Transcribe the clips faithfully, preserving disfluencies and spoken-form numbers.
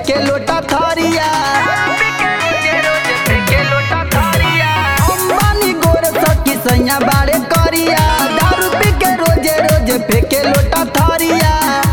फेंके लोटा थरिया अंबानी गोर सखी सैया बाड़े करिया दारू पी के रोजे रोजे फेंके लोटा थरिया।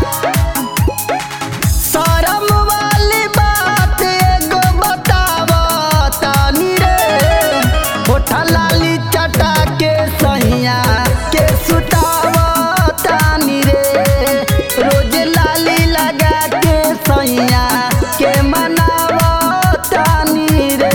शरम वाली बात एगो बतावा तानी रे होठा लाली चटा के सैया के सुतावा तानी रे रोज लाली लगा के सैया के मनावा तानी रे।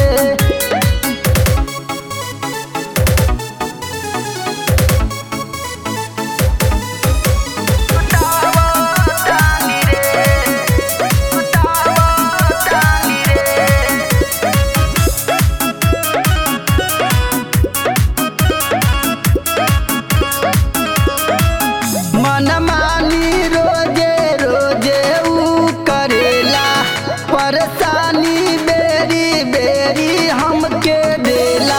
मनमानी रोजे रोजे ऊ करेला परेशानी बेरी बेरी हमके देला।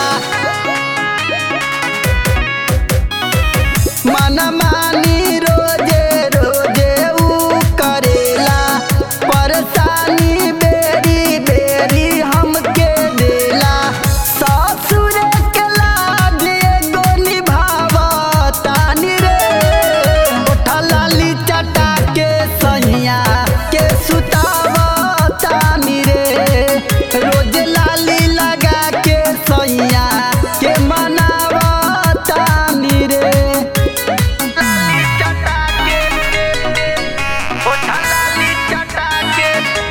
मनमानी रोजे रोजे ऊ करेला परेशानी बेरी बेरी हमके देला। ससुर के लाज एगो निभावा तानी रे होठा लाली चटा के सैया के सुतावा तानी रे रोज लाली लगा के सैया के मनावा तानी रे। लाली चटा के होठा लाली चटा के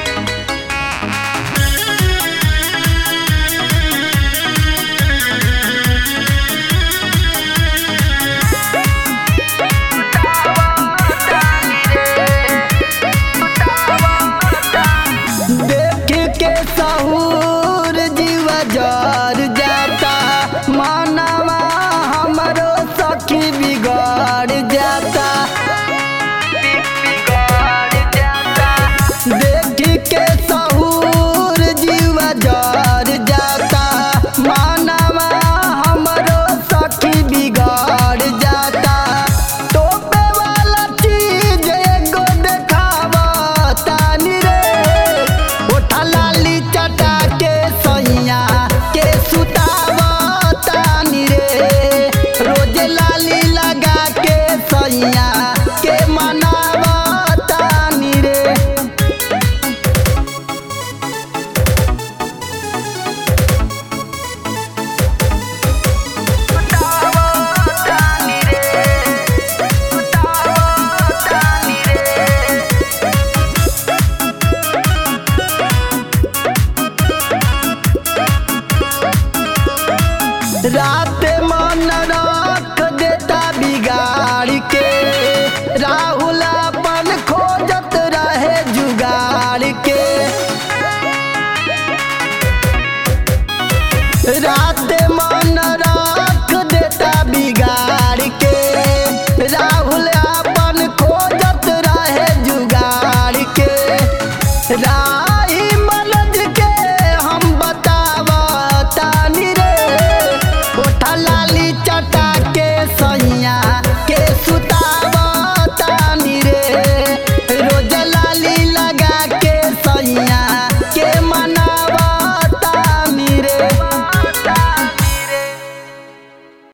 देख के सहूर जीवा जर जाता मानवा हमरो सखी बिगड़ जाता। देख के सहूर जीवा जर जाता मानवा हमरो सखी बिगड़ जाता। टोपे वाला चीज एगो देखावा तानी रे होठा लाली चटा के सैया के सुतावा तानी रे रोज लाली लगा के सैया के मनावा तानी रे। रात मन रख देता बिगाड़ के राहुल अपन खोजत रहे जुगाड़ के। रात मन रख देता बिगाड़ के राहुल अपन खोजत रहे जुगाड़ के। रा